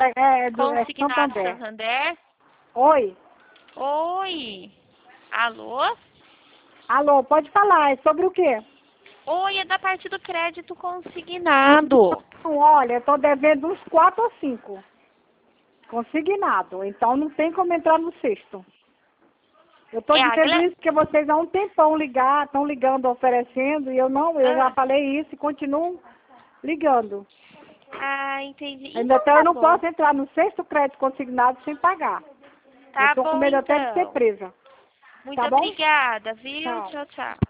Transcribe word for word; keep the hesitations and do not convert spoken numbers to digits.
É, do é Consignado Santander. Santander. Oi. Oi. Alô? Alô, pode falar. É sobre o quê? Oi, é da parte do crédito consignado. Não, olha, eu tô devendo uns quatro ou cinco. Consignado. Então não tem como entrar no sexto. Eu tô É a dizendo Gle... isso porque vocês há um tempão ligar, estão ligando, oferecendo, e eu não, eu já Ah, falei isso e continuo ligando. ah, entendi. Ainda Então então eu tá não bom. posso entrar no sexto crédito consignado sem pagar. Eu Tá tô com bom, medo até de ser então. presa. Muito Tá bom? obrigada, viu? Tchau. Tchau, tchau.